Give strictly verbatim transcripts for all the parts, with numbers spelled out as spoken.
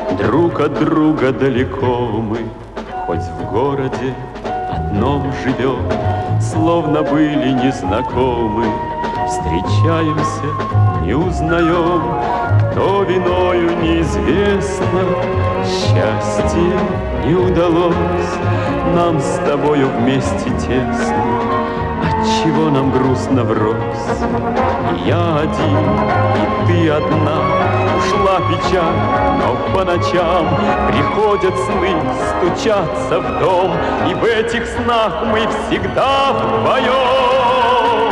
Друг от друга далеко мы, хоть в городе одном живем, словно были незнакомы. Встречаемся, не узнаем, кто виною неизвестно. Счастье не удалось нам с тобою вместе тесно. Отчего нам грустно врозь? Я один, и ты одна. Ушла печаль, но по ночам приходят сны, стучатся в дом, и в этих снах мы всегда вдвоем.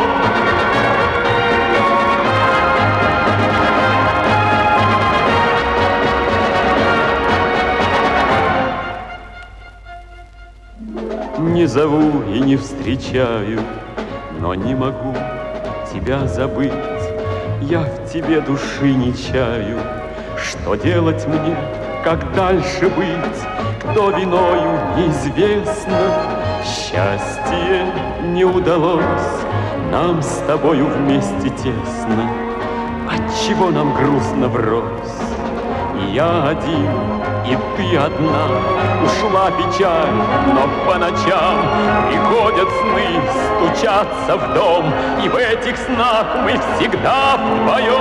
Не зову и не встречаю, но не могу тебя забыть. Я в тебе души не чаю. Что делать мне, как дальше быть? Кто виною неизвестно. Счастье не удалось нам с тобою вместе тесно. Отчего нам грустно врозь? Я один, и ты одна. Ушла печаль, но по ночам приходят сны, стучатся в дом, и в этих снах мы всегда вдвоем.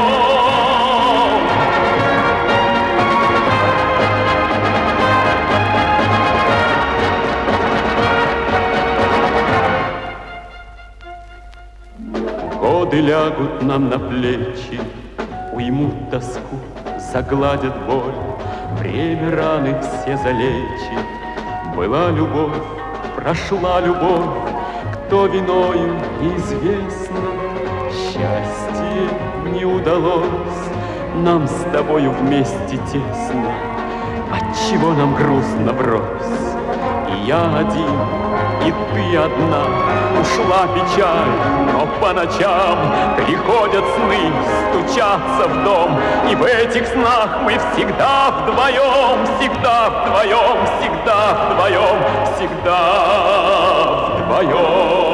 Годы лягут нам на плечи, уймут тоску, загладят боль. Время раны все залечит. Была любовь, прошла любовь, кто виною неизвестно. Счастье не удалось нам с тобою вместе тесно. Отчего нам грустно врозь? И я один, и ты одна. Ушла печаль, но по ночам приходят сны, стучатся в дом, и в этих снах мы всегда вдвоем, всегда вдвоем, всегда вдвоем, всегда вдвоем.